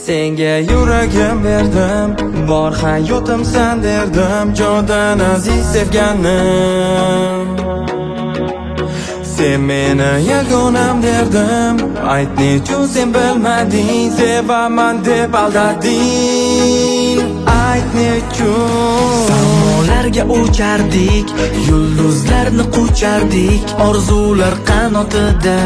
Senga yuragim berdim, bor hayotim sen derdim, jodan aziz sevganim. Sen meni yagonam derdim, ayt nechun sen bilmading, sevaman deb aldading. Ayt nechun samolarga uchardik, yulduzlarni quchardik, orzular qanotida.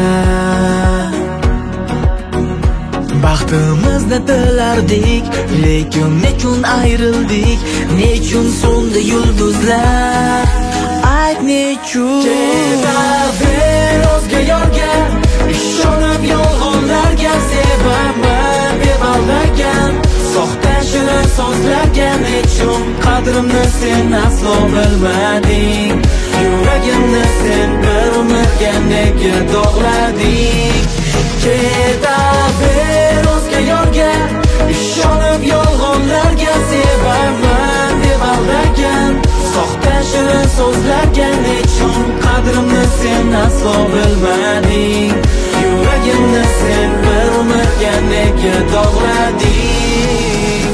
Baxtimizni tilardik, lekin nechun ayrildik, nechun so'ndi yulduzlar. Ayt nechun ketaver o'zga yo'lga, ishonib yolg'onlarga, sevaman deb aldagan soxta shirin so'zlarga. Nechun qadrimni sen aslo bilmading, yuragimni sen bir umrga nega dog'lading. Ketaver o'zga yo'lga, ishonib yolg'onlarga, sevaman deb aldagan soxta shirin so'zlarga. Nechun qadrimni sen aslo bilmading, yuragimni sen bir umrga nega dog'lading.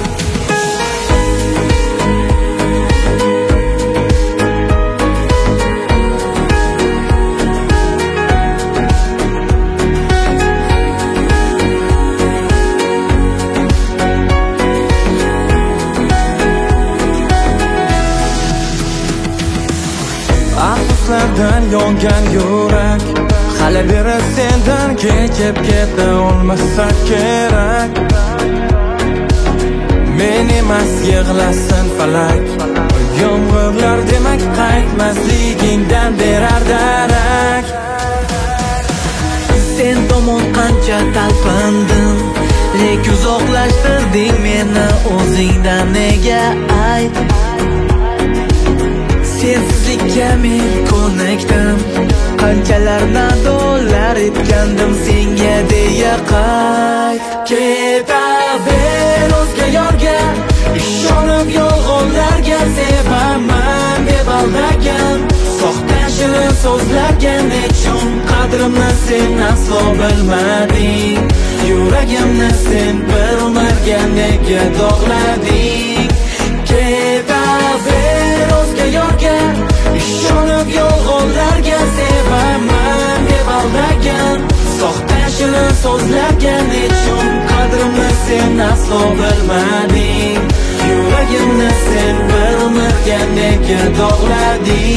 Afsuslardan yongan yurak, hali beri sendan kechib keta olmasa kerak. Men emas yig'lasin falak, yomg'irlar demak qaytmasligingdan berar darak. Sen tomon qancha talpindim, lek uzoqlashtirding meni o'zingdan, nega ayt. Sensizlikka men ko'nikdim, qanchalar nadolar etgandim senga deya qayt. Ketaver o'zga yo'lga, ishonib yolg'onlarga, sevaman deb aldagan soxta shirin so'zlarga. Nechun qadrimni sen aslo bilmading, yuragimni sen bir umrga nega dog'lading. Ketaver o'zga yo'lga, ishonib yolg'onlarga, sevaman deb aldagan soxta shirin so'zlarga. Nechun qadrimni sen aslo bilmading, yuragimni sen bir umrga nega dog'lading.